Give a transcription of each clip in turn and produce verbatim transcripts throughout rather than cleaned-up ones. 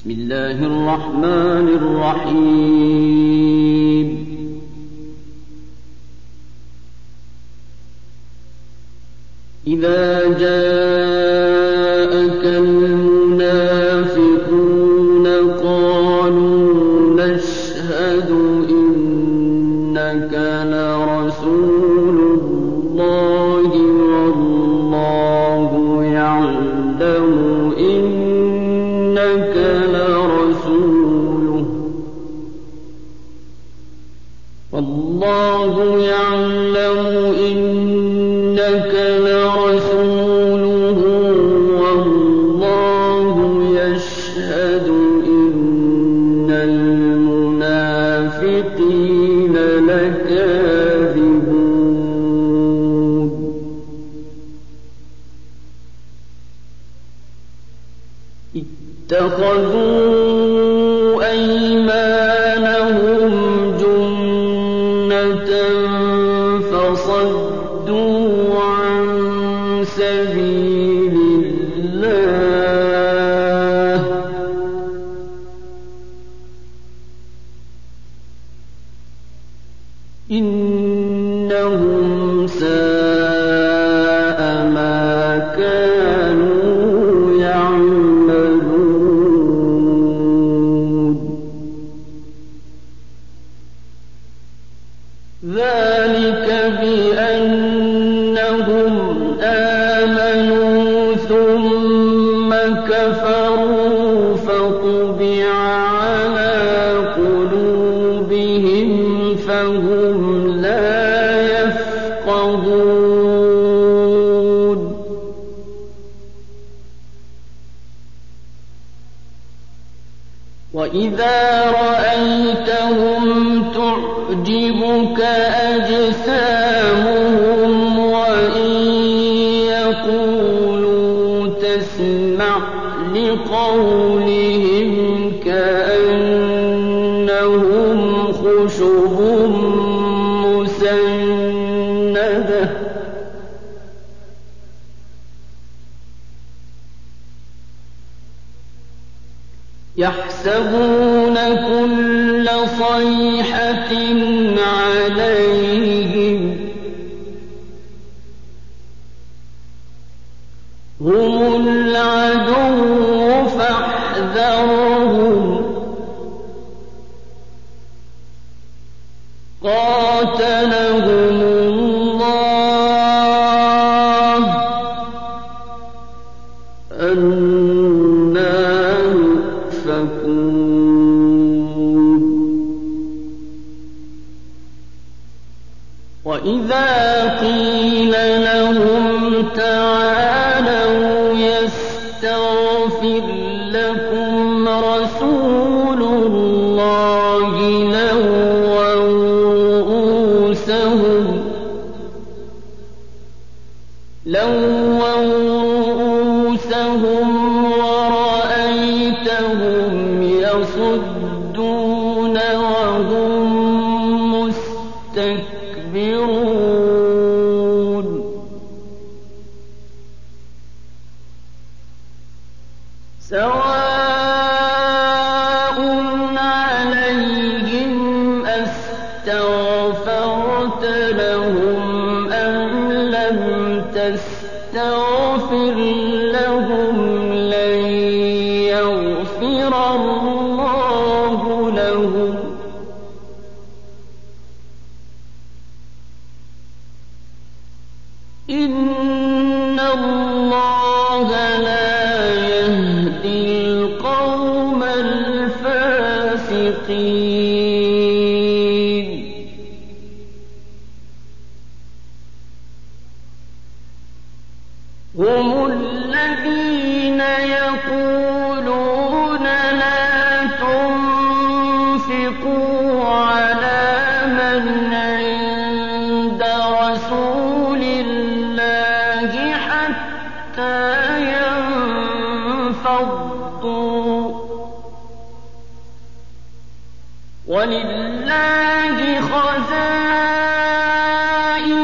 بسم الله الرحمن الرحيم إذا جاءك المنافقون قالوا نشهد إنك لرسول الله والله يعلم إنك لرسوله والله يعلم إنك لرسوله والله يشهد إن المنافقين لكاذبون اتخذوا أيمانهم جنة فصدوا عن سبيل الله إنهم ساء ما كانوا يعملون ذلك بأنهم آمنوا ثم كفروا فطبع على قلوبهم فهم لا يفقهون وإذا رأيتهم تعجبك أجسامهم وإن يقولوا تسمع لقولهم كأنهم خشب مسندة يحسبون كل صيحة عليهم هم العدو فاحذرهم قاتلهم الله أنى يؤفكون وإذا قيل لهم تعالوا يستغفر لكم رسول الله لووا رؤوسهم لووا رؤوسهم ورأيتهم يصدون وهم مستكبرون سواء عليهم أستغفرت لهم أم لم تستغفر لهم لن يغفر الله لهم إن الله لا يهدي القوم الفاسقين هم الذين يقولون لا تنفقوا على من عند رسول الله حتى ينفضوا ولله خزائن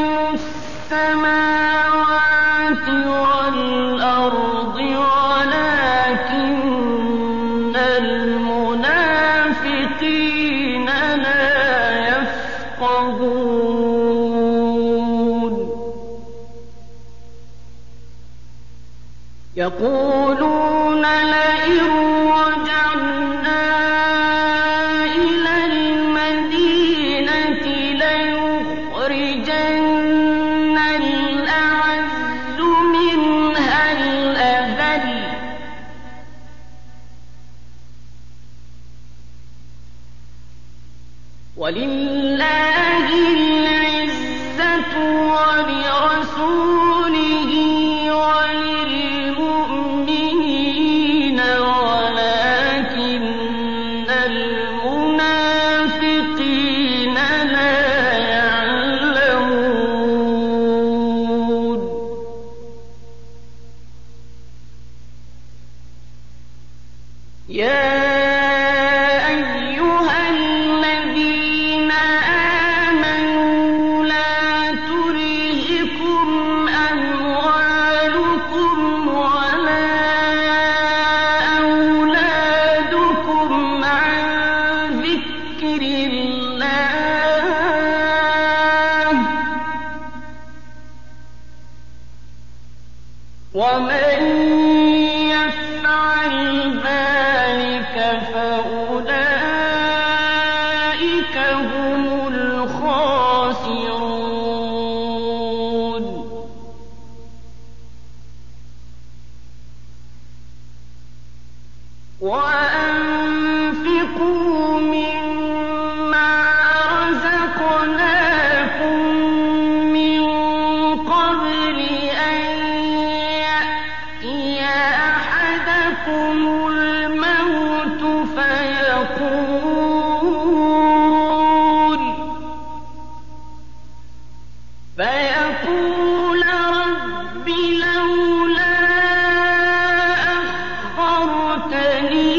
السماوات والأرض ولكن المنافقين لا يفقهون يقولون لئن رجعنا إلى المدينة ليخرجن الأعز منها الأذل ولله العزة ولرسوله وللمؤمنين ولكن المنافقين لا يعلمون يا ومن يفعل ذلك فأولئك هم الخاسرون وأنفقوا مما رزقناكم من قبل أن أحدكم الموت فيقول فيقول رب لولا أخرتني